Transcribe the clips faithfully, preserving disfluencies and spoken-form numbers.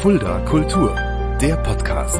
Fulda Kultur, der Podcast.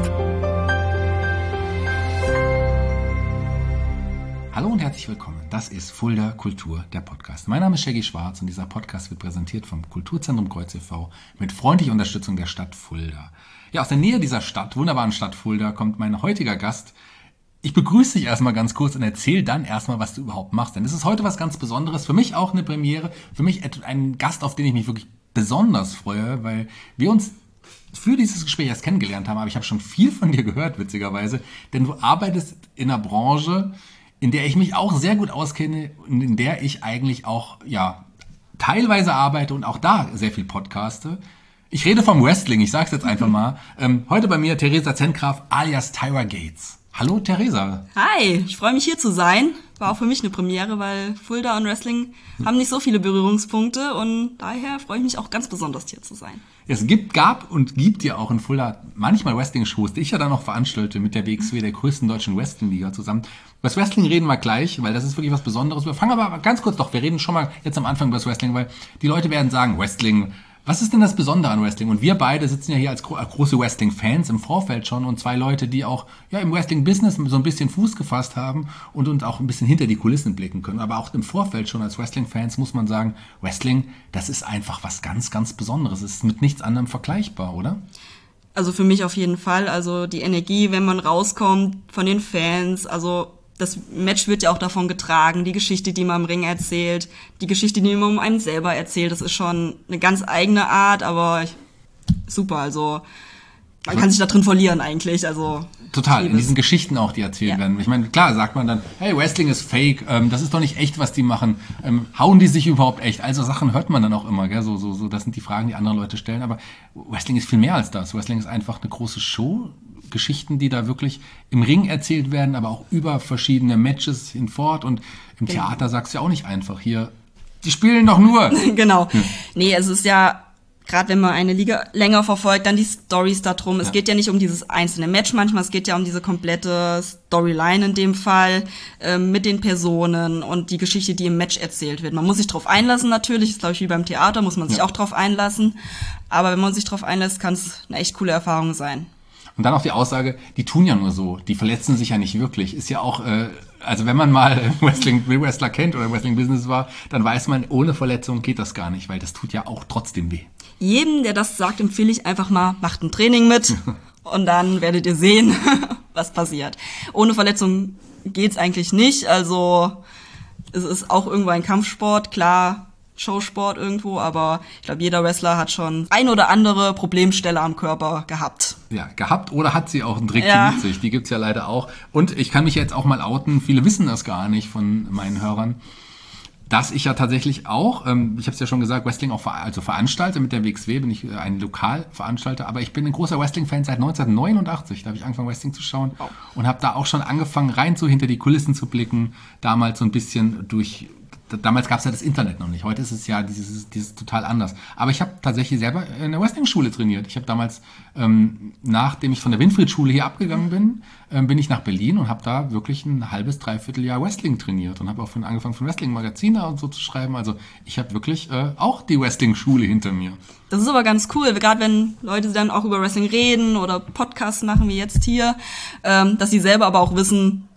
Hallo und herzlich willkommen. Das ist Fulda Kultur, der Podcast. Mein Name ist Shaggy Schwarz und dieser Podcast wird präsentiert vom Kulturzentrum Kreuz e V mit freundlicher Unterstützung der Stadt Fulda. Ja, aus der Nähe dieser Stadt, wunderbaren Stadt Fulda, kommt mein heutiger Gast. Ich begrüße dich erstmal ganz kurz und erzähl dann erstmal, was du überhaupt machst. Denn das ist heute was ganz Besonderes. Für mich auch eine Premiere. Für mich ein Gast, auf den ich mich wirklich besonders freue, weil wir uns für dieses Gespräch erst kennengelernt haben. Aber ich habe schon viel von dir gehört, witzigerweise. Denn du arbeitest in einer Branche, in der ich mich auch sehr gut auskenne und in der ich eigentlich auch ja teilweise arbeite und auch da sehr viel podcaste. Ich rede vom Wrestling, ich sage es jetzt einfach mal. Ähm, heute bei mir Theresa Zentgraf alias Tyra Gates. Hallo Theresa. Hi, ich freue mich hier zu sein. War auch für mich eine Premiere, weil Fulda und Wrestling haben nicht so viele Berührungspunkte und daher freue ich mich auch ganz besonders hier zu sein. Es gibt, gab und gibt ja auch in Fulda manchmal Wrestling-Shows, die ich ja dann noch veranstalte mit der W X W, der größten deutschen Wrestling-Liga zusammen. Über das Wrestling reden wir gleich, weil das ist wirklich was Besonderes. Wir fangen aber ganz kurz doch, wir reden schon mal jetzt am Anfang über das Wrestling, weil die Leute werden sagen, Wrestling, was ist denn das Besondere an Wrestling? Und wir beide sitzen ja hier als gro- große Wrestling-Fans im Vorfeld schon und zwei Leute, die auch ja im Wrestling-Business so ein bisschen Fuß gefasst haben und uns auch ein bisschen hinter die Kulissen blicken können. Aber auch im Vorfeld schon als Wrestling-Fans muss man sagen, Wrestling, das ist einfach was ganz, ganz Besonderes. Es ist mit nichts anderem vergleichbar, oder? Also für mich auf jeden Fall. Also die Energie, wenn man rauskommt von den Fans, also das Match wird ja auch davon getragen, die Geschichte, die man im Ring erzählt, die Geschichte, die man um einen selber erzählt, das ist schon eine ganz eigene Art, aber super, also man also, kann sich da drin verlieren eigentlich, also total, in diesen Geschichten auch, die erzählt ja. werden. Ich meine, klar sagt man dann, hey, Wrestling ist fake, ähm, das ist doch nicht echt, was die machen, ähm, hauen die sich überhaupt echt? Also Sachen hört man dann auch immer, gell? So, so, so, das sind die Fragen, die andere Leute stellen, aber Wrestling ist viel mehr als das. Wrestling ist einfach eine große Show, Geschichten, die da wirklich im Ring erzählt werden, aber auch über verschiedene Matches hinfort. Und im genau. Theater sagst du ja auch nicht einfach hier, die spielen doch nur. Genau. Hm. Nee, es ist ja, gerade wenn man eine Liga länger verfolgt, dann die Storys da drum. Es ja. geht ja nicht um dieses einzelne Match manchmal, es geht ja um diese komplette Storyline in dem Fall, äh, mit den Personen und die Geschichte, die im Match erzählt wird. Man muss sich drauf einlassen natürlich, ist glaube ich wie beim Theater, muss man sich ja. auch drauf einlassen. Aber wenn man sich drauf einlässt, kann es eine echt coole Erfahrung sein. Und dann auch die Aussage, die tun ja nur so, die verletzen sich ja nicht wirklich. Ist ja auch, äh, also wenn man mal Wrestling-Wrestler kennt oder Wrestling-Business war, dann weiß man, ohne Verletzung geht das gar nicht, weil das tut ja auch trotzdem weh. Jedem, der das sagt, empfehle ich einfach mal, macht ein Training mit und dann werdet ihr sehen, was passiert. Ohne Verletzung geht's eigentlich nicht, also es ist auch irgendwo ein Kampfsport, klar, Showsport irgendwo, aber ich glaube, jeder Wrestler hat schon ein oder andere Problemstelle am Körper gehabt. Ja, gehabt oder hat sie auch einen Trick ja. mit sich, die gibt's ja leider auch. Und ich kann mich jetzt auch mal outen, viele wissen das gar nicht von meinen Hörern, dass ich ja tatsächlich auch, ähm, ich habe es ja schon gesagt, Wrestling auch ver- also veranstalte, mit der W X W bin ich äh, ein Lokalveranstalter, aber ich bin ein großer Wrestling-Fan seit neunzehnhundertneunundachtzig, da habe ich angefangen Wrestling zu schauen oh. und habe da auch schon angefangen, rein so hinter die Kulissen zu blicken, damals so ein bisschen durch... Damals gab es ja das Internet noch nicht. Heute ist es ja dieses, dieses total anders. Aber ich habe tatsächlich selber in der Wrestling-Schule trainiert. Ich habe damals, ähm, nachdem ich von der Winfried-Schule hier abgegangen bin, ähm, bin ich nach Berlin und habe da wirklich ein halbes, dreiviertel Jahr Wrestling trainiert und habe auch von, angefangen von Wrestling-Magazine und so zu schreiben. Also ich habe wirklich äh, auch die Wrestling-Schule hinter mir. Das ist aber ganz cool, gerade wenn Leute dann auch über Wrestling reden oder Podcasts machen wie jetzt hier, ähm, dass sie selber aber auch wissen,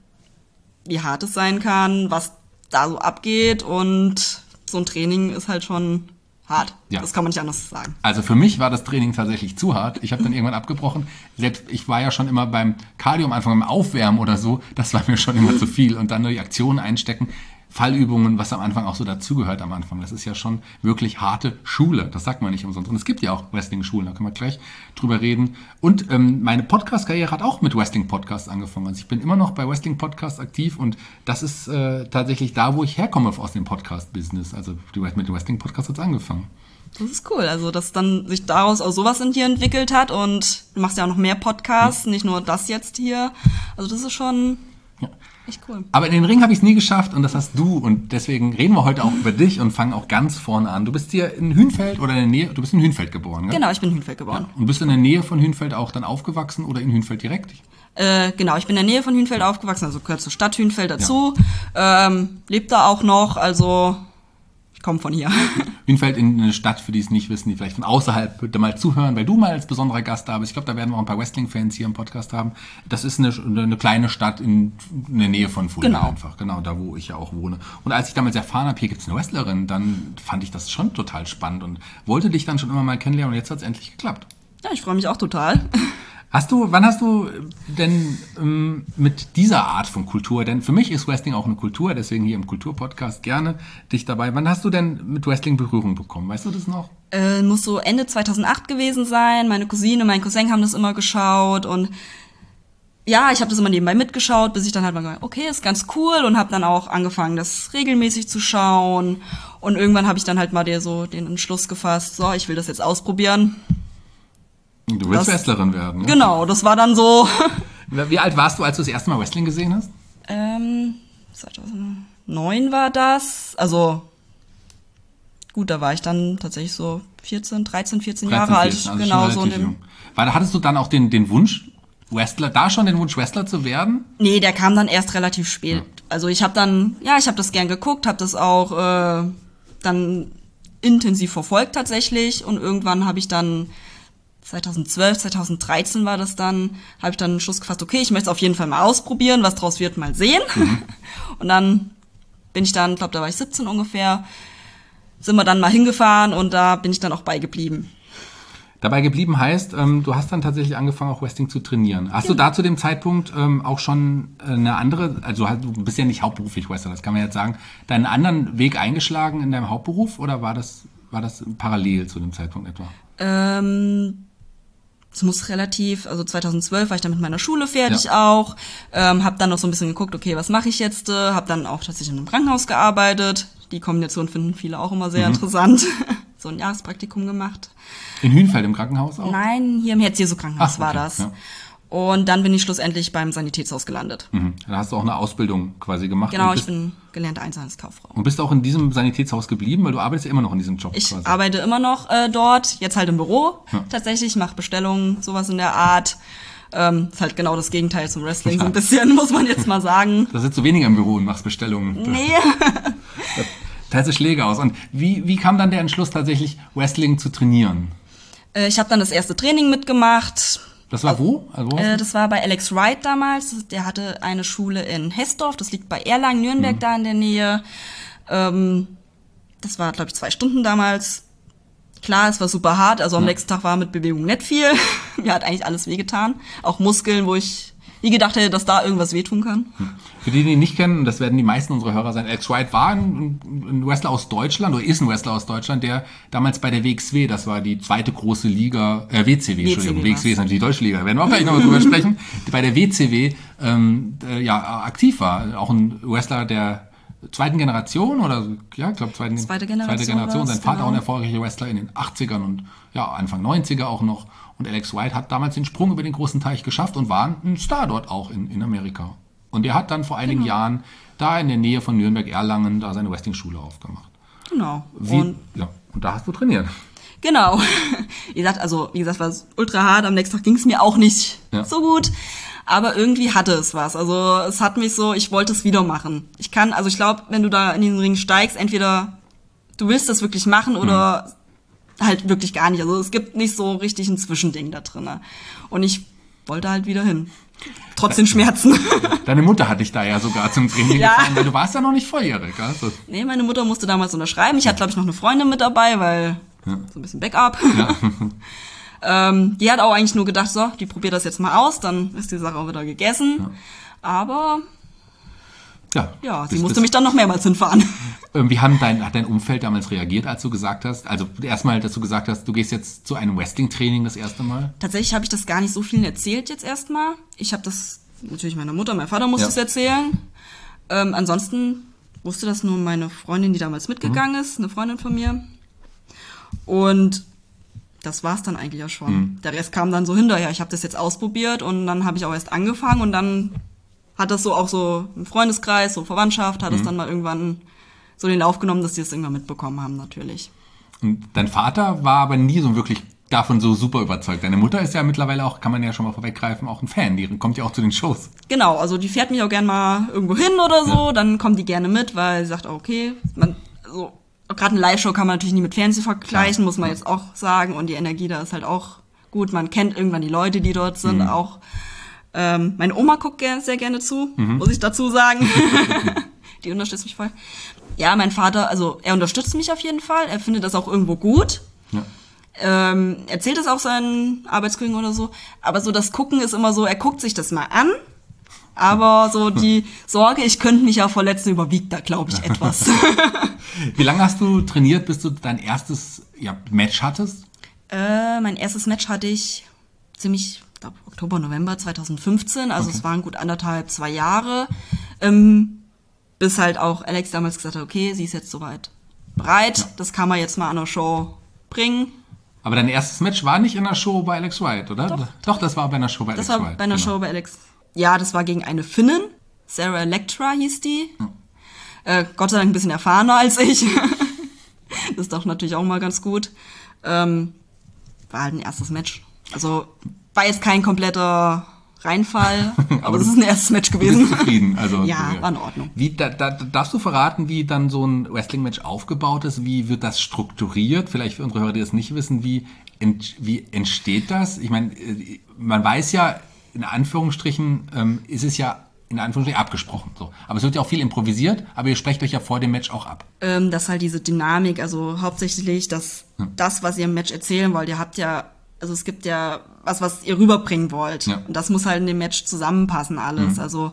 wie hart es sein kann, was da so abgeht und so ein Training ist halt schon hart. Ja. Das kann man nicht anders sagen. Also für mich war das Training tatsächlich zu hart. Ich habe dann irgendwann abgebrochen. Selbst ich war ja schon immer beim Cardio am Anfang, beim Aufwärmen oder so, das war mir schon immer zu viel. Und dann nur die Aktionen einstecken, Fallübungen, was am Anfang auch so dazugehört am Anfang. Das ist ja schon wirklich harte Schule. Das sagt man nicht umsonst. Und es gibt ja auch Wrestling-Schulen, da können wir gleich drüber reden. Und ähm, meine Podcast-Karriere hat auch mit Wrestling-Podcasts angefangen. Also ich bin immer noch bei Wrestling-Podcasts aktiv und das ist äh, tatsächlich da, wo ich herkomme aus dem Podcast-Business. Also mit dem Wrestling-Podcast hat es angefangen. Das ist cool, also dass dann sich daraus auch sowas in dir entwickelt hat und du machst ja auch noch mehr Podcasts, mhm. nicht nur das jetzt hier. Also das ist schon... Ja. Echt cool. Aber in den Ring habe ich es nie geschafft und das hast du und deswegen reden wir heute auch über dich und fangen auch ganz vorne an. Du bist hier in Hünfeld oder in der Nähe, du bist in Hünfeld geboren, gell? Genau, ich bin in Hünfeld geboren. Ja. Und bist du in der Nähe von Hünfeld auch dann aufgewachsen oder in Hünfeld direkt? Äh, genau, ich bin in der Nähe von Hünfeld aufgewachsen, also gehört zur Stadt Hünfeld dazu, ja. ähm, lebt da auch noch, also komme von hier. Wienfeld in eine Stadt, für die es nicht wissen, die vielleicht von außerhalb bitte mal zuhören, weil du mal als besonderer Gast da bist. Ich glaube, da werden wir auch ein paar Wrestling-Fans hier im Podcast haben. Das ist eine, eine kleine Stadt in, in der Nähe von Fulda Genau. einfach. Genau, da wo ich ja auch wohne. Und als ich damals erfahren habe, hier gibt es eine Wrestlerin, dann fand ich das schon total spannend und wollte dich dann schon immer mal kennenlernen und jetzt hat es endlich geklappt. Ja, ich freue mich auch total. Hast du, wann hast du denn ähm, mit dieser Art von Kultur, denn für mich ist Wrestling auch eine Kultur, deswegen hier im Kulturpodcast gerne dich dabei. Wann hast du denn mit Wrestling Berührung bekommen? Weißt du das noch? Äh, muss so Ende zweitausendacht gewesen sein. Meine Cousine, mein Cousin haben das immer geschaut und ja, ich habe das immer nebenbei mitgeschaut, bis ich dann halt mal gedacht, okay, ist ganz cool und habe dann auch angefangen, das regelmäßig zu schauen und irgendwann habe ich dann halt mal der so den Entschluss gefasst, so, ich will das jetzt ausprobieren. Du willst Das- Wrestlerin werden, ne? Genau, das war dann so. Wie alt warst du, als du das erste Mal Wrestling gesehen hast? ähm, zweitausendneun war das. Also gut, da war ich dann tatsächlich so vierzehn, dreizehn, vierzehn Jahre alt. vierzehn, also Genau schon so in relativ dem. jung. Weil da hattest du dann auch den, den Wunsch, Wrestler, da schon den Wunsch, Wrestler zu werden? Nee, der kam dann erst relativ spät. Also ich habe dann, ja, ich habe das gern geguckt, habe das auch äh, dann intensiv verfolgt tatsächlich und irgendwann habe ich dann zweitausendzwölf, zweitausenddreizehn war das dann, habe ich dann einen Schluss gefasst, okay, ich möchte es auf jeden Fall mal ausprobieren, was draus wird, mal sehen. Mhm. Und dann bin ich dann, glaube da war ich siebzehn ungefähr, sind wir dann mal hingefahren und da bin ich dann auch beigeblieben. Dabei geblieben heißt, ähm, du hast dann tatsächlich angefangen, auch Wrestling zu trainieren. Hast Genau. du da zu dem Zeitpunkt ähm, auch schon äh, eine andere, also du bist ja nicht hauptberuflich Wrestler, das kann man jetzt sagen, deinen anderen Weg eingeschlagen in deinem Hauptberuf oder war das, war das parallel zu dem Zeitpunkt etwa? Ähm, es muss relativ, also zweitausendzwölf war ich dann mit meiner Schule fertig ja. auch, ähm, habe dann noch so ein bisschen geguckt, okay, was mache ich jetzt, äh, habe dann auch tatsächlich in einem Krankenhaus gearbeitet, die Kombination finden viele auch immer sehr mhm. interessant, so ein Jahrespraktikum gemacht. In Hünfeld im Krankenhaus auch? Nein, hier im Herz-Jesu-Krankenhaus Ach, okay. war das. Ja. Und dann bin ich schlussendlich beim Sanitätshaus gelandet. Mhm. Da hast du auch eine Ausbildung quasi gemacht. Genau, bist, ich bin gelernte Einzelhandelskauffrau. Und bist auch in diesem Sanitätshaus geblieben, weil du arbeitest ja immer noch in diesem Job Ich quasi. arbeite immer noch äh, dort, jetzt halt im Büro Ja. tatsächlich, mache Bestellungen, sowas in der Art. Ähm, ist halt genau das Gegenteil zum Wrestling, so ein bisschen, muss man jetzt mal sagen. Da sitzt du weniger im Büro und machst Bestellungen. Nee. Da teilst du Schläge aus. Und wie, wie kam dann der Entschluss tatsächlich, Wrestling zu trainieren? Äh, ich habe dann das erste Training mitgemacht. Das war wo? Also wo Äh, das war bei Alex Wright damals. Der hatte eine Schule in Hessdorf, das liegt bei Erlangen, Nürnberg mhm. da in der Nähe. Ähm, das war, glaube ich, zwei Stunden damals. Klar, es war super hart, also am ja. nächsten Tag war mit Bewegung nicht viel. Mir hat eigentlich alles wehgetan. Auch Muskeln, wo ich nie gedacht hätte, dass da irgendwas wehtun kann. Für die, die ihn nicht kennen, das werden die meisten unserer Hörer sein, Alex Wright war ein, ein Wrestler aus Deutschland, oder ist ein Wrestler aus Deutschland, der damals bei der W X W, das war die zweite große Liga, äh, W C W, Entschuldigung, W X W ist natürlich die deutsche Liga, da werden wir auch gleich nochmal drüber sprechen, bei der W C W ähm, äh, ja, aktiv war. Auch ein Wrestler der zweiten Generation, oder ja, ich glaube zweiten, zweite Generation. Zweite Generation. Sein Vater genau. auch ein erfolgreicher Wrestler in den achtzigern und ja, Anfang neunziger auch noch. Und Alex Wright hat damals den Sprung über den großen Teich geschafft und war ein Star dort auch in, in Amerika. Und er hat dann vor einigen genau. Jahren da in der Nähe von Nürnberg-Erlangen da seine Wrestling-Schule aufgemacht. Genau. Wie, und, ja, und da hast du trainiert. Genau. Wie gesagt, also wie gesagt, war es ultra hart. Am nächsten Tag ging es mir auch nicht ja. so gut. Aber irgendwie hatte es was. Also es hat mich so, ich wollte es wieder machen. Ich kann, also ich glaube, wenn du da in diesen Ring steigst, entweder du willst das wirklich machen oder mhm. halt wirklich gar nicht. Also es gibt nicht so richtig ein Zwischending da drin. Und ich wollte halt wieder hin. Trotz den Schmerzen. Deine Mutter hat dich da ja sogar zum Training ja. gefahren, weil du warst ja noch nicht volljährig. Also. Nee, meine Mutter musste damals unterschreiben. Ich hatte, glaube ich, noch eine Freundin mit dabei, weil ja. so ein bisschen Backup. Ja. ähm, die hat auch eigentlich nur gedacht, so, die probiert das jetzt mal aus, dann ist die Sache auch wieder gegessen. Ja. Aber ja, ja sie bis, musste bis mich dann noch mehrmals hinfahren. Wie haben dein, hat dein Umfeld damals reagiert, als du gesagt hast, also erstmal, dass du gesagt hast, du gehst jetzt zu einem Wrestling-Training das erste Mal? Tatsächlich habe ich das gar nicht so vielen erzählt jetzt erstmal. Ich habe das natürlich meiner Mutter, mein Vater musste ja. es erzählen. Ähm, ansonsten wusste das nur meine Freundin, die damals mitgegangen mhm. ist, eine Freundin von mir. Und das war's dann eigentlich auch schon. Mhm. Der Rest kam dann so hinterher. Ich habe das jetzt ausprobiert und dann habe ich auch erst angefangen und dann hat das so auch so im Freundeskreis, so Verwandtschaft, hat es mhm. dann mal irgendwann so den Lauf genommen, dass die es irgendwann mitbekommen haben, natürlich. Und dein Vater war aber nie so wirklich davon so super überzeugt. Deine Mutter ist ja mittlerweile auch, kann man ja schon mal vorweggreifen, auch ein Fan. Die kommt ja auch zu den Shows. Genau, also die fährt mich auch gern mal irgendwo hin oder so. Ja. Dann kommt die gerne mit, weil sie sagt, okay, man, so, gerade eine Live-Show kann man natürlich nie mit Fernsehen vergleichen, Klar. muss man jetzt auch sagen. Und die Energie da ist halt auch gut. Man kennt irgendwann die Leute, die dort sind. Mhm. Auch ähm, meine Oma guckt gerne, sehr gerne zu, mhm. muss ich dazu sagen. Die unterstützt mich voll. Ja, mein Vater, also er unterstützt mich auf jeden Fall. Er findet das auch irgendwo gut. Ja. Ähm, erzählt es auch seinen Arbeitskollegen oder so. Aber so das Gucken ist immer so, er guckt sich das mal an. Aber so die Sorge, ich könnte mich ja verletzen, überwiegt da, glaube ich, etwas. Wie lange hast du trainiert, bis du dein erstes ja, Match hattest? Äh, mein erstes Match hatte ich ziemlich, ich glaube, Oktober, November zweitausendfünfzehn. Also okay. Es waren gut anderthalb, zwei Jahre. Ähm, bis halt auch Alex damals gesagt hat, okay, sie ist jetzt soweit bereit. Ja. Das kann man jetzt mal an der Show bringen. Aber dein erstes Match war nicht in der Show bei Alex Wright, oder? Doch, Doch das war bei einer Show bei das Alex Wright. Das war bei einer genau. Show bei Alex. Ja, das war gegen eine Finnin. Sarah Electra hieß die. Ja. Äh, Gott sei Dank ein bisschen erfahrener als ich. Das ist doch natürlich auch mal ganz gut. Ähm, war halt ein erstes Match. Also war jetzt kein kompletter Reinfall, aber, aber es ist ein erstes Match gewesen. Du bist zufrieden. Also, ja, war in Ordnung. Wie, da, da, darfst du verraten, wie dann so ein Wrestling-Match aufgebaut ist? Wie wird das strukturiert? Vielleicht für unsere Hörer, die das nicht wissen, wie, ent, wie entsteht das? Ich meine, man weiß ja, in Anführungsstrichen ähm, ist es ja in Anführungsstrichen abgesprochen. So. Aber es wird ja auch viel improvisiert, aber ihr sprecht euch ja vor dem Match auch ab. Ähm, das ist halt diese Dynamik, also hauptsächlich das, hm. das, was ihr im Match erzählen wollt. Ihr habt ja, also es gibt ja was, was ihr rüberbringen wollt. Ja. Und das muss halt in dem Match zusammenpassen alles. Hm. Also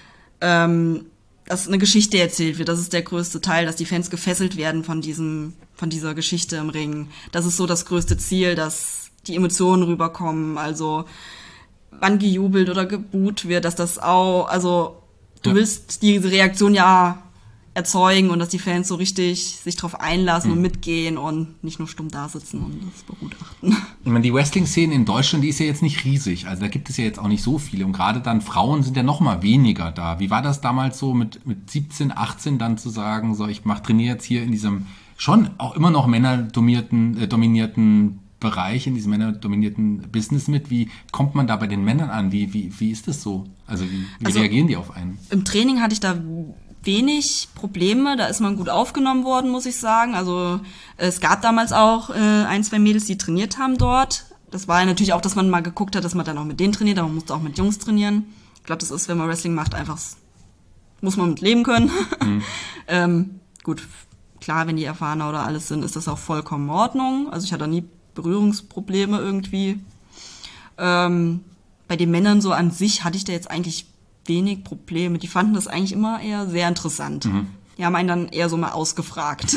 ähm, dass eine Geschichte erzählt wird, das ist der größte Teil, dass die Fans gefesselt werden von diesem, von dieser Geschichte im Ring. Das ist so das größte Ziel, dass die Emotionen rüberkommen, also wann gejubelt oder geboot wird, dass das auch, also du ja. willst diese Reaktion ja erzeugen und dass die Fans so richtig sich drauf einlassen mhm. und mitgehen und nicht nur stumm da sitzen und das begutachten. Ich meine, die Wrestling-Szene in Deutschland, die ist ja jetzt nicht riesig, also da gibt es ja jetzt auch nicht so viele und gerade dann Frauen sind ja noch mal weniger da. Wie war das damals so mit, mit siebzehn, achtzehn dann zu sagen, so ich mach, trainiere jetzt hier in diesem schon auch immer noch männerdominierten äh, dominierten Bereich, in diesem männerdominierten Business mit? Wie kommt man da bei den Männern an? Wie, wie, wie ist das so? Also wie, wie also, reagieren die auf einen? Im Training hatte ich da wenig Probleme. Da ist man gut aufgenommen worden, muss ich sagen. Also es gab damals auch äh, ein, zwei Mädels, die trainiert haben dort. Das war ja natürlich auch, dass man mal geguckt hat, dass man dann auch mit denen trainiert, aber man musste auch mit Jungs trainieren. Ich glaube, das ist, wenn man Wrestling macht, einfach muss man mit leben können. Mhm. ähm, gut, klar, wenn die erfahrener oder alles sind, ist das auch vollkommen in Ordnung. Also ich hatte nie Berührungsprobleme irgendwie. Ähm, bei den Männern so an sich hatte ich da jetzt eigentlich wenig Probleme. Die fanden das eigentlich immer eher sehr interessant. Mhm. Die haben einen dann eher so mal ausgefragt.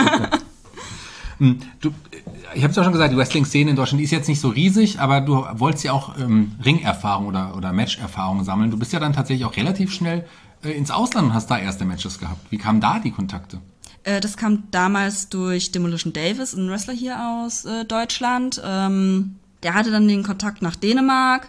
Du, ich habe es ja schon gesagt, die Wrestling-Szene in Deutschland die ist jetzt nicht so riesig, aber du wolltest ja auch ähm, Ringerfahrung oder, oder Match-Erfahrung sammeln. Du bist ja dann tatsächlich auch relativ schnell äh, ins Ausland und hast da erste Matches gehabt. Wie kamen da die Kontakte? Das kam damals durch Demolition Davis, ein Wrestler hier aus äh, Deutschland. Ähm, der hatte dann den Kontakt nach Dänemark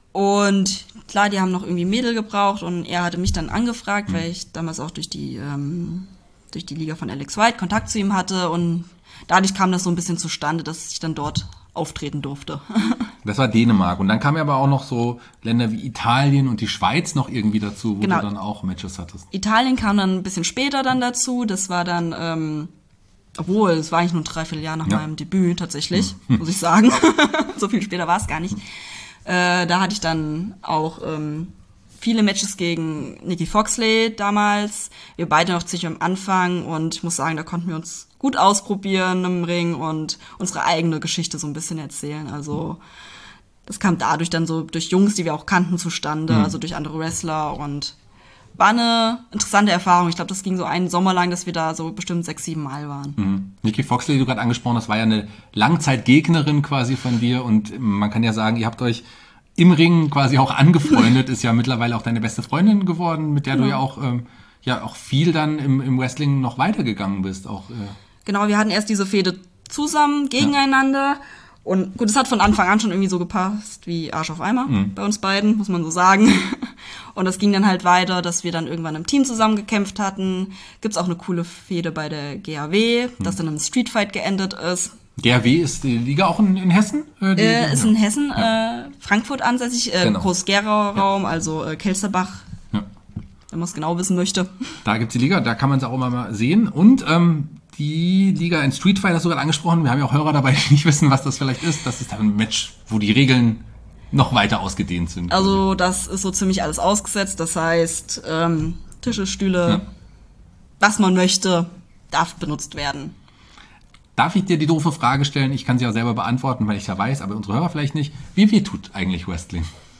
und klar, die haben noch irgendwie Mädel gebraucht und er hatte mich dann angefragt, mhm. weil ich damals auch durch die ähm, durch die Liga von Alex Wright Kontakt zu ihm hatte und dadurch kam das so ein bisschen zustande, dass ich dann dort auftreten durfte. Das war Dänemark. Und dann kamen aber auch noch so Länder wie Italien und die Schweiz noch irgendwie dazu, wo genau. du dann auch Matches hattest. Italien kam dann ein bisschen später dann dazu. Das war dann, ähm, obwohl, es war eigentlich nur ein Dreivierteljahr nach ja. meinem Debüt tatsächlich, hm. muss ich sagen. So viel später war es gar nicht. Hm. Äh, da hatte ich dann auch ähm, viele Matches gegen Nikki Foxley damals. Wir beide noch ziemlich am Anfang und ich muss sagen, da konnten wir uns gut ausprobieren im Ring und unsere eigene Geschichte so ein bisschen erzählen. Also das kam dadurch dann so durch Jungs, die wir auch kannten, zustande, mhm. also durch andere Wrestler und war eine interessante Erfahrung. Ich glaube, das ging so einen Sommer lang, dass wir da so bestimmt sechs, sieben Mal waren. Mhm. Nikki Foxley, die du gerade angesprochen hast, war ja eine Langzeitgegnerin quasi von dir und man kann ja sagen, ihr habt euch im Ring quasi auch angefreundet, ist ja mittlerweile auch deine beste Freundin geworden, mit der genau. du ja auch, ähm, ja auch viel dann im, im Wrestling noch weitergegangen bist. Auch, äh Genau, wir hatten erst diese Fehde zusammen, gegeneinander. Ja. Und gut, es hat von Anfang an schon irgendwie so gepasst wie Arsch auf Eimer mhm. bei uns beiden, muss man so sagen. Und das ging dann halt weiter, dass wir dann irgendwann im Team zusammen gekämpft hatten. Gibt's auch eine coole Fehde bei der G A W, mhm. das dann im Streetfight geendet ist. G A W ist die Liga auch in, in Hessen? Äh, die, äh, ist ja. in Hessen, ja. äh, Frankfurt ansässig, äh, genau. Groß-Gerau-Raum, ja. also äh, Kelsterbach. Ja. Wenn man es genau wissen möchte. Da gibt's die Liga, da kann man es auch immer mal sehen. Und ähm, die Liga in Street Fighter, hast du gerade angesprochen. Wir haben ja auch Hörer dabei, die nicht wissen, was das vielleicht ist. Das ist dann ein Match, wo die Regeln noch weiter ausgedehnt sind. Also das ist so ziemlich alles ausgesetzt. Das heißt, ähm, Tische, Stühle, ja. was man möchte, darf benutzt werden. Darf ich dir die doofe Frage stellen? Ich kann sie auch selber beantworten, weil ich ja weiß, aber unsere Hörer vielleicht nicht. Wie weh tut eigentlich Wrestling?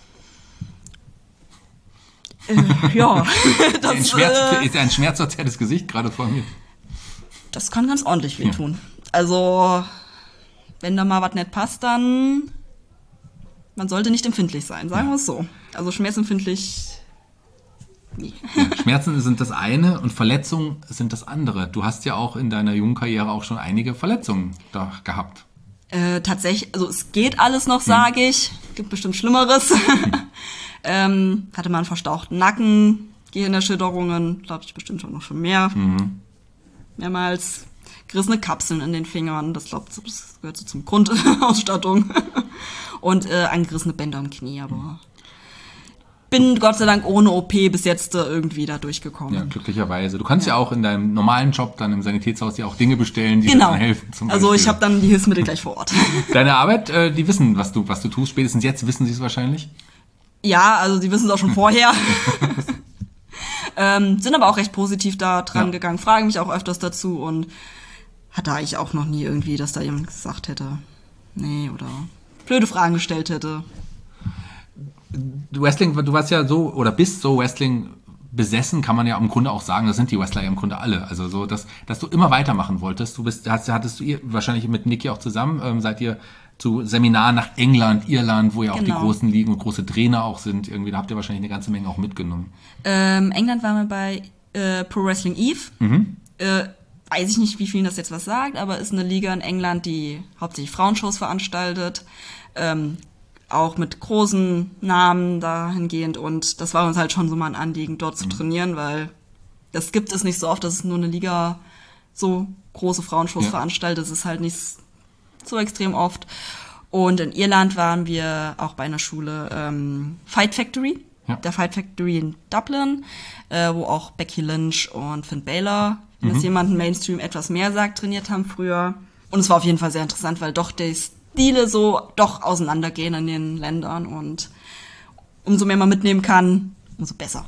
Äh, ja. das, ein Schmerz, äh, ist ja ein schmerzverzerrtes Gesicht gerade vor mir. Das kann ganz ordentlich wehtun. Ja. Also, wenn da mal was nicht passt, dann... Man sollte nicht empfindlich sein, sagen wir es so. Also schmerzempfindlich... Nee. Ja, Schmerzen sind das eine und Verletzungen sind das andere. Du hast ja auch in deiner jungen Karriere auch schon einige Verletzungen da gehabt. Äh, tatsächlich, also es geht alles noch, sage hm. ich. Gibt bestimmt Schlimmeres. Hm. ähm, hatte mal einen verstauchten Nacken, Gehirnerschütterungen, glaube ich bestimmt schon noch schon mehr. Mhm. Mehrmals gerissene Kapseln in den Fingern, das glaube ich, das gehört so zum Grundausstattung. Und äh, angerissene Bänder im Knie, aber bin Gott sei Dank ohne O P bis jetzt äh, irgendwie da durchgekommen. Ja, glücklicherweise. Du kannst ja, ja auch in deinem normalen Job, dann im Sanitätshaus, dir auch Dinge bestellen, die genau. dir dann helfen. Zum also ich habe dann die Hilfsmittel gleich vor Ort. Deine Arbeit, äh, die wissen, was du, was du tust. Spätestens jetzt wissen sie es wahrscheinlich. Ja, also die wissen es auch schon vorher. ähm, sind aber auch recht positiv da dran ja. gegangen, fragen mich auch öfters dazu und hatte eigentlich auch noch nie irgendwie, dass da jemand gesagt hätte, nee, oder blöde Fragen gestellt hätte. Wrestling, du warst ja so, oder bist so Wrestling besessen, kann man ja im Grunde auch sagen, das sind die Wrestler ja im Grunde alle. Also so, dass, dass du immer weitermachen wolltest. Du bist, hast, hattest du ihr, wahrscheinlich mit Niki auch zusammen, ähm, seid ihr zu Seminaren nach England, Irland, wo ja auch genau. die großen Ligen und große Trainer auch sind. Irgendwie, da habt ihr wahrscheinlich eine ganze Menge auch mitgenommen. Ähm, England waren wir bei äh, Pro Wrestling Eve. Mhm. Äh, weiß ich nicht, wie vielen das jetzt was sagt, aber ist eine Liga in England, die hauptsächlich Frauenshows veranstaltet. Ähm, auch mit großen Namen dahingehend. Und das war uns halt schon so mal ein Anliegen, dort zu mhm. trainieren, weil das gibt es nicht so oft, dass es nur eine Liga so große Frauenshows ja. veranstaltet. Das ist halt nicht so extrem oft. Und in Irland waren wir auch bei einer Schule ähm, Fight Factory, ja. der Fight Factory in Dublin, äh, wo auch Becky Lynch und Finn Balor, wenn mhm. es jemanden Mainstream etwas mehr sagt, trainiert haben früher. Und es war auf jeden Fall sehr interessant, weil doch die Stile so doch auseinandergehen in den Ländern und umso mehr man mitnehmen kann, umso besser.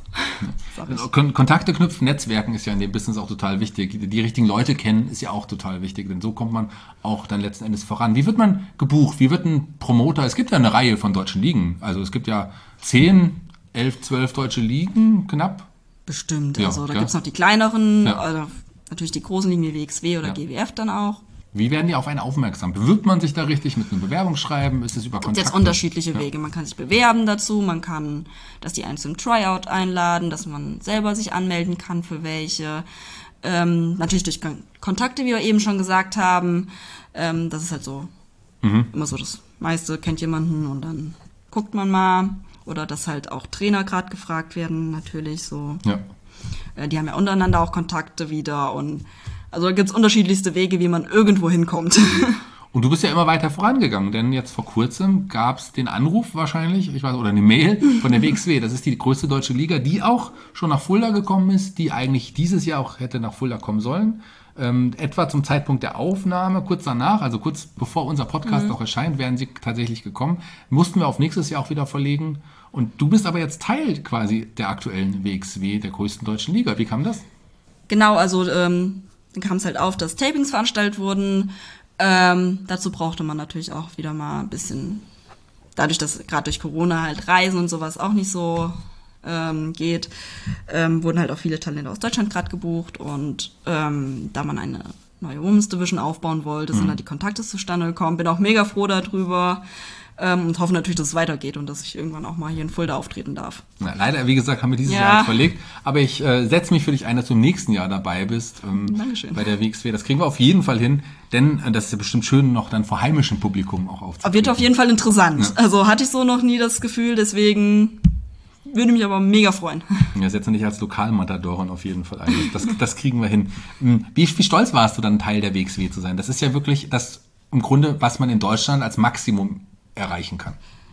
Ja. Kontakte knüpfen, Netzwerken ist ja in dem Business auch total wichtig. Die richtigen Leute kennen ist ja auch total wichtig, denn so kommt man auch dann letzten Endes voran. Wie wird man gebucht? Wie wird ein Promoter? Es gibt ja eine Reihe von deutschen Ligen. Also es gibt ja zehn, elf, zwölf deutsche Ligen, knapp. Bestimmt. Ja, also da klar. gibt's noch die kleineren, ja. also natürlich die großen Ligen wie W X W oder ja. G W F dann auch. Wie werden die auf einen aufmerksam? Bewirbt man sich da richtig mit einem Bewerbungsschreiben? Ist es über Kontakte? Es gibt jetzt unterschiedliche ja. Wege. Man kann sich bewerben dazu, man kann, dass die einen zum Tryout einladen, dass man selber sich anmelden kann für welche. Ähm, natürlich durch Kon- Kontakte, wie wir eben schon gesagt haben. Ähm, das ist halt so mhm. immer so das meiste. Kennt jemanden und dann guckt man mal. Oder dass halt auch Trainer gerade gefragt werden, natürlich so. Ja. Äh, die haben ja untereinander auch Kontakte wieder und also da gibt's unterschiedlichste Wege, wie man irgendwo hinkommt. Und du bist ja immer weiter vorangegangen, denn jetzt vor kurzem gab's den Anruf wahrscheinlich, ich weiß, oder eine Mail von der W X W. Das ist die größte deutsche Liga, die auch schon nach Fulda gekommen ist, die eigentlich dieses Jahr auch hätte nach Fulda kommen sollen. Ähm, etwa zum Zeitpunkt der Aufnahme, kurz danach, also kurz bevor unser Podcast mhm. auch erscheint, wären sie tatsächlich gekommen. Mussten wir auf nächstes Jahr auch wieder verlegen. Und du bist aber jetzt Teil quasi der aktuellen W X W, der größten deutschen Liga. Wie kam das? Genau, also ähm, dann kam es halt auf, dass Tapings veranstaltet wurden. Ähm, dazu brauchte man natürlich auch wieder mal ein bisschen, dadurch, dass gerade durch Corona halt Reisen und sowas auch nicht so ähm, geht, ähm, wurden halt auch viele Talente aus Deutschland gerade gebucht. Und ähm, da man eine neue Women's Division aufbauen wollte, mhm. sind da die Kontakte zustande gekommen. Bin auch mega froh darüber. Ähm, und hoffe natürlich, dass es weitergeht und dass ich irgendwann auch mal hier in Fulda auftreten darf. Na, leider, wie gesagt, haben wir dieses ja. Jahr verlegt. Aber ich äh, setze mich für dich ein, dass du im nächsten Jahr dabei bist. Ähm, Dankeschön. Bei der W X W. Das kriegen wir auf jeden Fall hin. Denn äh, das ist ja bestimmt schön, noch dann vor heimischem Publikum auch aufzutreten. Wird auf jeden Fall interessant. Ja. Also hatte ich so noch nie das Gefühl. Deswegen würde mich aber mega freuen. Ja, setze dich als Lokalmatadorin auf jeden Fall ein. Das, das kriegen wir hin. Wie, wie stolz warst du dann, Teil der W X W zu sein? Das ist ja wirklich das im Grunde, was man in Deutschland als Maximum erreichen kann.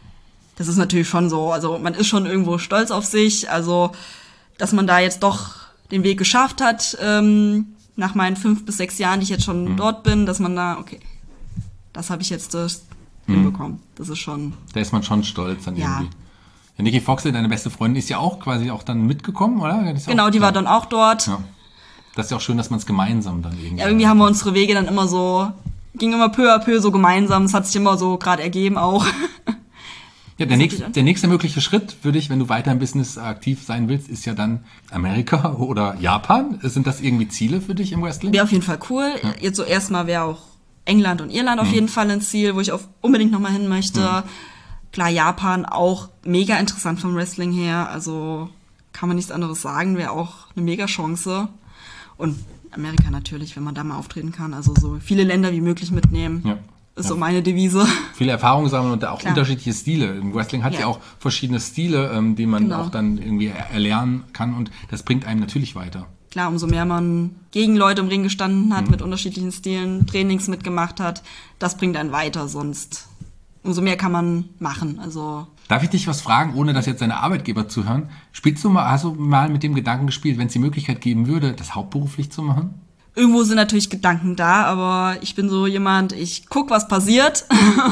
Das ist natürlich schon so, also man ist schon irgendwo stolz auf sich, also dass man da jetzt doch den Weg geschafft hat, ähm, nach meinen fünf bis sechs Jahren, die ich jetzt schon mhm. dort bin, dass man da, okay, das habe ich jetzt äh, mhm. hinbekommen. Das ist schon... Da ist man schon stolz dann ja. irgendwie. Ja, Nikki Foxley, deine beste Freundin, ist ja auch quasi auch dann mitgekommen, oder? Die genau, auch, die war dann auch dort. Ja. Das ist ja auch schön, dass man es gemeinsam dann irgendwie... Ja, irgendwie haben wir unsere Wege dann immer so, ging immer peu à peu so gemeinsam. Es hat sich immer so gerade ergeben auch. Ja, der, nächst, der nächste mögliche Schritt für dich, wenn du weiter im Business aktiv sein willst, ist ja dann Amerika oder Japan. Sind das irgendwie Ziele für dich im Wrestling? Wäre auf jeden Fall cool. Ja. Jetzt so erstmal wäre auch England und Irland auf mhm. jeden Fall ein Ziel, wo ich auf unbedingt nochmal hin möchte. Mhm. Klar, Japan auch mega interessant vom Wrestling her. Also kann man nichts anderes sagen, wäre auch eine mega Chance. Und Amerika natürlich, wenn man da mal auftreten kann. Also so viele Länder wie möglich mitnehmen. Ja. Ist ja. so meine Devise. Viele Erfahrungen sammeln und auch Klar. unterschiedliche Stile. Im Wrestling hat ja, ja auch verschiedene Stile, ähm, die man genau. auch dann irgendwie erlernen kann und das bringt einem natürlich weiter. Klar, umso mehr man gegen Leute im Ring gestanden hat, mhm. mit unterschiedlichen Stilen, Trainings mitgemacht hat, das bringt einen weiter, sonst umso mehr kann man machen. Also Darf ich dich was fragen, ohne dass jetzt deine Arbeitgeber zuhören? Spielst du mal, hast du mal mit dem Gedanken gespielt, wenn es die Möglichkeit geben würde, das hauptberuflich zu machen? Irgendwo sind natürlich Gedanken da, aber ich bin so jemand, ich guck, was passiert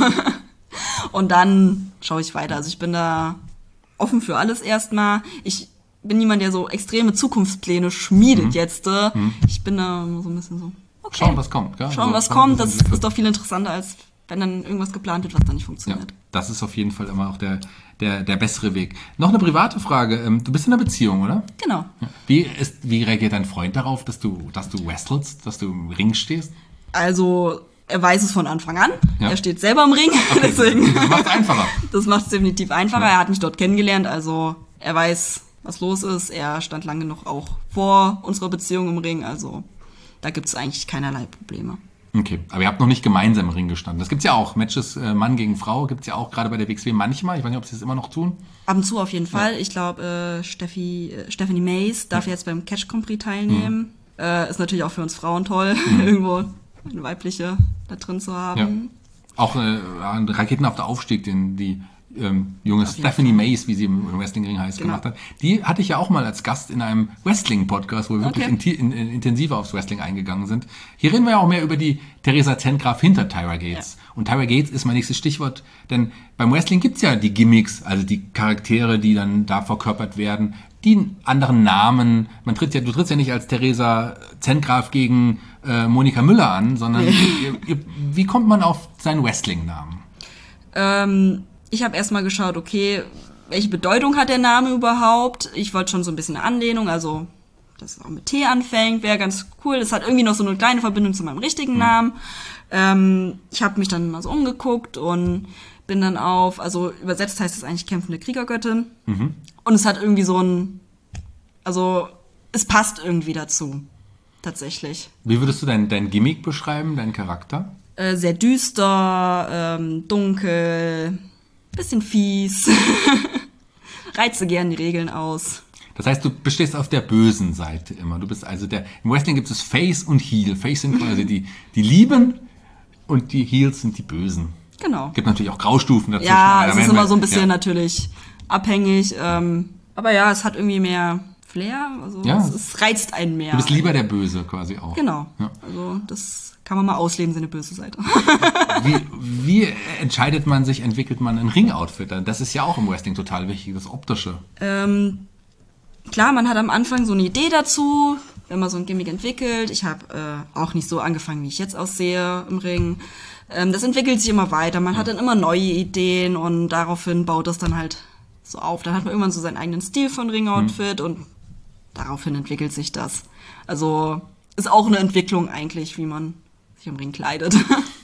und dann schaue ich weiter. Also ich bin da offen für alles erstmal. Ich bin niemand, der so extreme Zukunftspläne schmiedet mhm. jetzt. Mhm. Ich bin da so ein bisschen so, okay. Schauen, was kommt. Gell? Schauen, was kommt. Das ist doch viel interessanter, als wenn dann irgendwas geplant wird, was dann nicht funktioniert. Ja, das ist auf jeden Fall immer auch der, der, der bessere Weg. Noch eine private Frage. Du bist in einer Beziehung, oder? Genau. Wie, ist, wie reagiert dein Freund darauf, dass du, dass du wrestlest, dass du im Ring stehst? Also, er weiß es von Anfang an. Ja. Er steht selber im Ring. Okay, deswegen. Das macht es einfacher. Das macht es definitiv einfacher. Ja. Er hat mich dort kennengelernt. Also, er weiß, was los ist. Er stand lange genug auch vor unserer Beziehung im Ring. Also, da gibt es eigentlich keinerlei Probleme. Okay, aber ihr habt noch nicht gemeinsam im Ring gestanden. Das gibt's ja auch. Matches äh, Mann gegen Frau gibt's ja auch gerade bei der W X W manchmal. Ich weiß nicht, ob sie das immer noch tun. Ab und zu auf jeden Fall. Ja. Ich glaube, äh, Steffi, äh, Stephanie Mays darf ja. jetzt beim Catch Grand Prix teilnehmen. Mhm. Äh, ist natürlich auch für uns Frauen toll, mhm. irgendwo eine weibliche da drin zu haben. Ja. Auch äh, ein raketenhafter Aufstieg, den die ähm, junge Stephanie Mays, wie sie im Wrestlingring heißt, genau. gemacht hat. Die hatte ich ja auch mal als Gast in einem Wrestling-Podcast, wo wir okay. wirklich in, in, intensiver aufs Wrestling eingegangen sind. Hier reden wir ja auch mehr über die Theresa Zentgraf hinter Tyra Gates. Ja. Und Tyra Gates ist mein nächstes Stichwort, denn beim Wrestling gibt's ja die Gimmicks, also die Charaktere, die dann da verkörpert werden, die anderen Namen. Man tritt ja, du trittst ja nicht als Theresa Zentgraf gegen äh, Monika Müller an, sondern ihr, ihr, wie kommt man auf seinen Wrestling-Namen? Ähm... Ich habe erstmal geschaut, okay, welche Bedeutung hat der Name überhaupt? Ich wollte schon so ein bisschen eine Anlehnung, also dass es auch mit T anfängt, wäre ganz cool. Das hat irgendwie noch so eine kleine Verbindung zu meinem richtigen mhm. Namen. Ähm, ich habe mich dann mal so umgeguckt und bin dann auf, also übersetzt heißt es eigentlich kämpfende Kriegergöttin. Mhm. Und es hat irgendwie so ein, also es passt irgendwie dazu, tatsächlich. Wie würdest du dein, dein Gimmick beschreiben, deinen Charakter? Äh, sehr düster, ähm, dunkel, bisschen fies, reize gern die Regeln aus. Das heißt, du bestehst auf der bösen Seite immer. Du bist also der, im Wrestling gibt es Face und Heel. Face sind quasi die, die Lieben und die Heels sind die Bösen. Genau. Gibt natürlich auch Graustufen dazwischen. Ja, es ist immer so ein bisschen ja. natürlich abhängig. Ähm, aber ja, es hat irgendwie mehr Flair. Also ja. es, es reizt einen mehr. Du bist lieber der Böse quasi auch. Genau. Ja. Also das kann man mal ausleben, seine böse Seite. Wie, wie entscheidet man sich, entwickelt man ein Ring-Outfit? Das ist ja auch im Wrestling total wichtig, das Optische. Ähm, klar, man hat am Anfang so eine Idee dazu, wenn man so ein Gimmick entwickelt. Ich habe äh, auch nicht so angefangen, wie ich jetzt aussehe im Ring. Ähm, das entwickelt sich immer weiter. Man hat dann immer neue Ideen und daraufhin baut das dann halt so auf. Dann hat man irgendwann so seinen eigenen Stil von Ring-Outfit mhm. und daraufhin entwickelt sich das. Also ist auch eine Entwicklung eigentlich, wie man sich im Ring kleidet.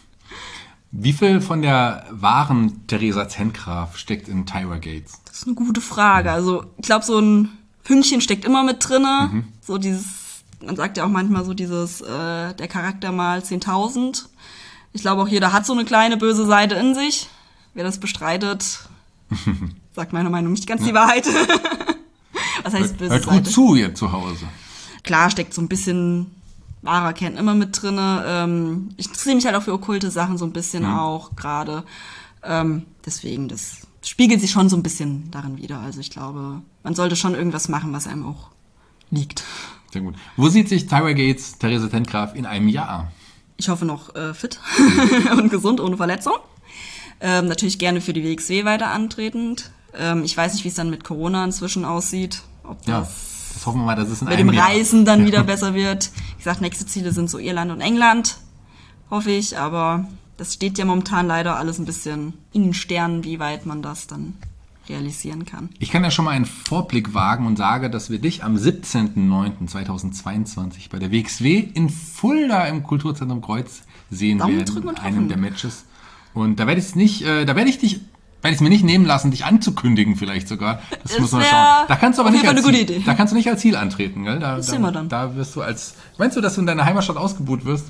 Wie viel von der wahren Theresa Zentgraf steckt in Tyra Gates? Das ist eine gute Frage. Also ich glaube, so ein Fünkchen steckt immer mit drinne. Mhm. So dieses, man sagt ja auch manchmal so dieses, äh, der Charakter mal zehntausend. Ich glaube auch jeder hat so eine kleine böse Seite in sich. Wer das bestreitet, sagt meiner Meinung nach nicht ganz ja. die Wahrheit. Was heißt böse Hört Seite? Hört gut zu, ihr zu Hause. Klar steckt so ein bisschen wahrer Kern immer mit drinne. Ähm, ich interessiere mich halt auch für okkulte Sachen so ein bisschen mhm. auch gerade. Ähm, deswegen, das spiegelt sich schon so ein bisschen darin wider. Also ich glaube, man sollte schon irgendwas machen, was einem auch liegt. Sehr gut. Wo sieht sich Tyra Gates, Therese Tentgraf in einem Jahr? Ich hoffe noch äh, fit und gesund, ohne Verletzung. Ähm, natürlich gerne für die W X W weiter antretend. Ähm, ich weiß nicht, wie es dann mit Corona inzwischen aussieht. Ob das, ja, das hoffen wir mal, dass es in mit einem dem Jahr Reisen dann ja. wieder besser wird. Wie gesagt, nächste Ziele sind so Irland und England, hoffe ich. Aber das steht ja momentan leider alles ein bisschen in den Sternen, wie weit man das dann realisieren kann. Ich kann ja schon mal einen Vorblick wagen und sage, dass wir dich am siebzehnten neunten zweitausendzweiundzwanzig bei der W X W in Fulda im Kulturzentrum Kreuz sehen Daumen werden, drücken und in einem hoffen. der Matches. Und da werde ich es nicht, äh, da werde ich dich, werde ich es mir nicht nehmen lassen, dich anzukündigen vielleicht sogar. Das, das muss man schauen. Da kannst du aber nicht als Ziel, Idee. da kannst du nicht als Ziel antreten, gell? Da, das da, sehen wir dann. Da wirst du als, meinst du, dass du in deiner Heimatstadt ausgebuht wirst?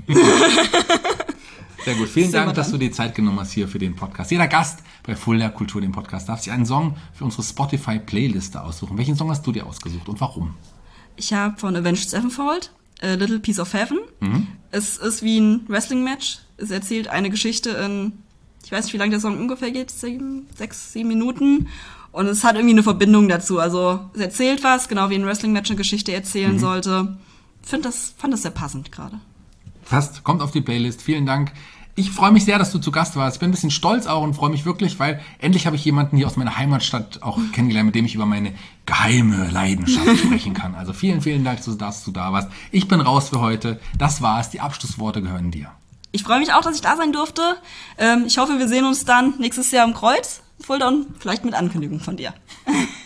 Sehr gut. Vielen Dank, dass du dir Zeit genommen hast hier für den Podcast. Jeder Gast bei Fulda Kultur, dem Podcast, darf sich einen Song für unsere Spotify-Playliste aussuchen. Welchen Song hast du dir ausgesucht und warum? Ich habe von Avenged Sevenfold A Little Piece of Heaven. Mhm. Es ist wie ein Wrestling-Match. Es erzählt eine Geschichte in, ich weiß nicht, wie lange der Song ungefähr geht, sieben, sechs, sieben Minuten. Und es hat irgendwie eine Verbindung dazu. Also es erzählt was, genau wie ein Wrestling-Match eine Geschichte erzählen mhm. sollte. Ich find das, fand das sehr passend gerade. Passt, kommt auf die Playlist. Vielen Dank. Ich freue mich sehr, dass du zu Gast warst. Ich bin ein bisschen stolz auch und freue mich wirklich, weil endlich habe ich jemanden hier aus meiner Heimatstadt auch kennengelernt, mit dem ich über meine geheime Leidenschaft sprechen kann. Also vielen, vielen Dank, dass du da warst. Ich bin raus für heute. Das war's. Die Abschlussworte gehören dir. Ich freue mich auch, dass ich da sein durfte. Ich hoffe, wir sehen uns dann nächstes Jahr am Kreuz, Fulda, und vielleicht mit Ankündigung von dir.